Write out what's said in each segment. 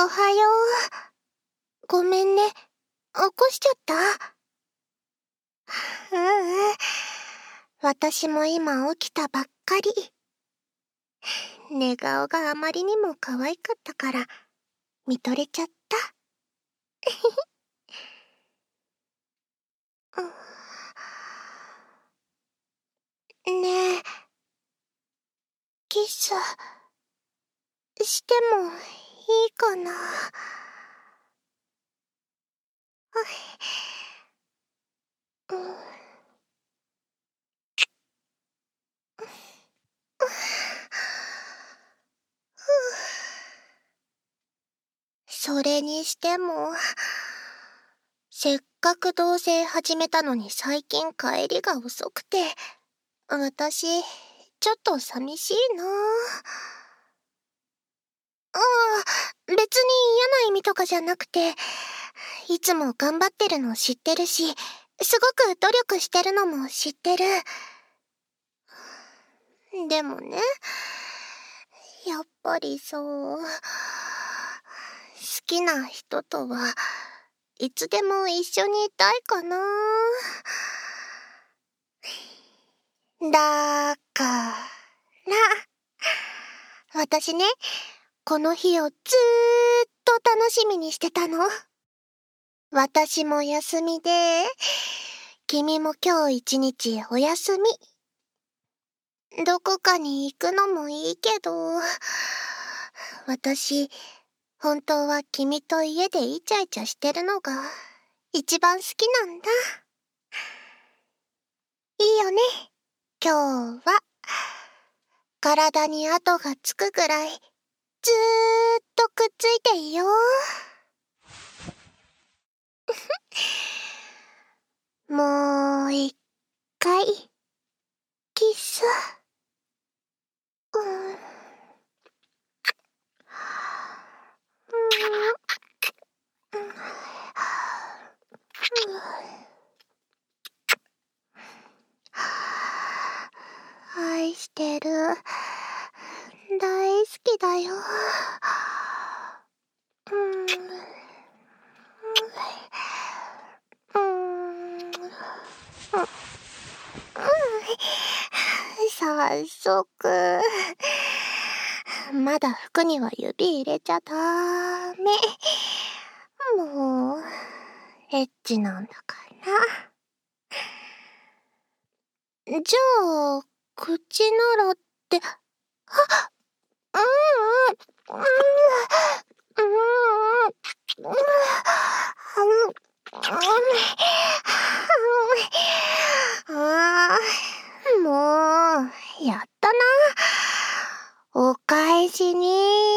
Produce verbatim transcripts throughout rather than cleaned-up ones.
おはよう。ごめんね。起こしちゃった？ううん。私も今起きたばっかり。寝顔があまりにも可愛かったから、見とれちゃった。ねえ、キス、してもいいかな？うん。それにしても、せっかく同棲始めたのに最近帰りが遅くて、私、ちょっと寂しいな。ああ、別に嫌な意味とかじゃなくて、いつも頑張ってるの知ってるし、すごく努力してるのも知ってる。でもね、やっぱりそう、好きな人とはいつでも一緒にいたいかな。だから、私ね、この日をずーっと楽しみにしてたの。私も休みで、君も今日一日お休み。どこかに行くのもいいけど、私、本当は君と家でイチャイチャしてるのが一番好きなんだ。いいよね、今日は。体に跡がつくぐらい、ずーっとくっついていよう。もう一回、キス。うん。愛してる。大好きだよ。うん。うん。早速。まだ服には指入れちゃダメ。もう、エッチなんだから。じゃあ、口ならって、あっ、うん、うん、うん、うん、うん、ああ、もう、やったな。お返しに。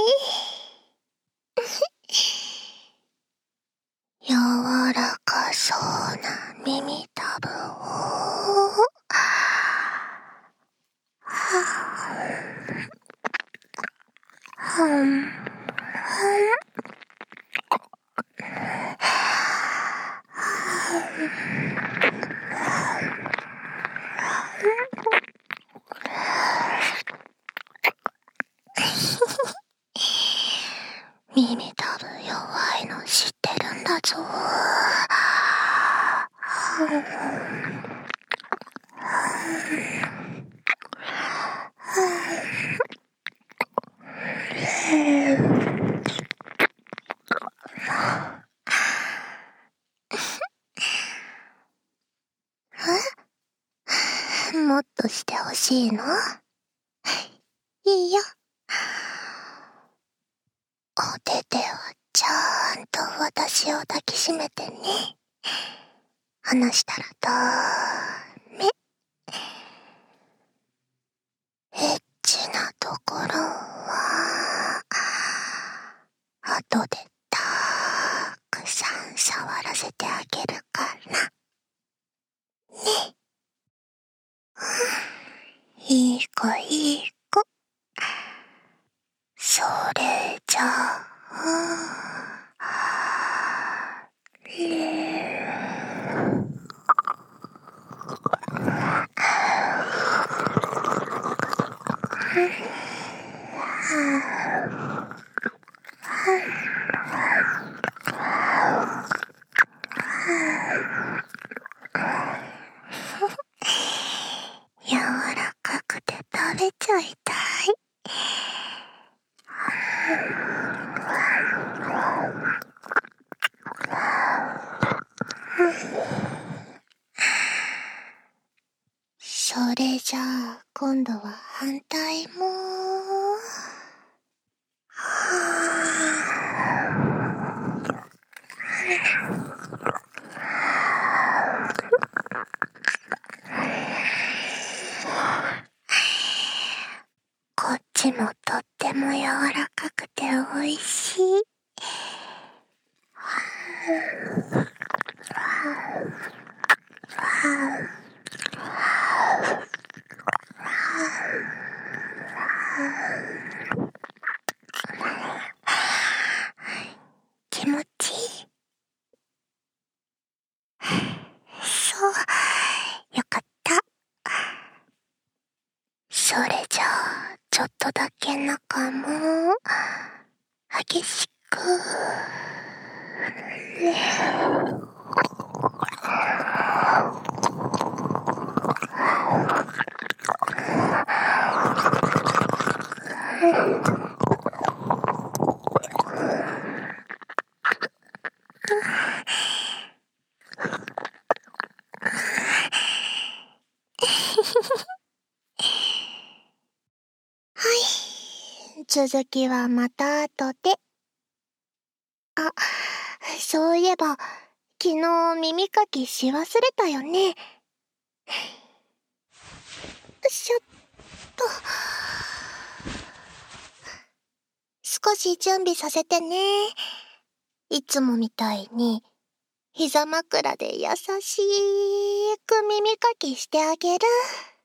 柔らかそうな耳たぶを。はん。耳たぶ弱いの知ってるんだぞ。え？もっとしてほしいの？いいよ。お手手はちゃんと私を抱きしめてね。離したらダメ。エッチなところは後でたくさん触らせてあげるからね。いい子いい子。それじゃあ、 柔らかくて食べちゃいたい。それじゃあ今度は反対も。こっちもとっても柔らかくておいしい。気持ちいい。そう、よかった。それじゃあちょっとだけ中も激しく。はい、続きはまた後で。あ、そういえば昨日耳かきし忘れたよね。よいしょっと。少し準備させてね。いつもみたいに膝枕で優しく耳かきしてあげる。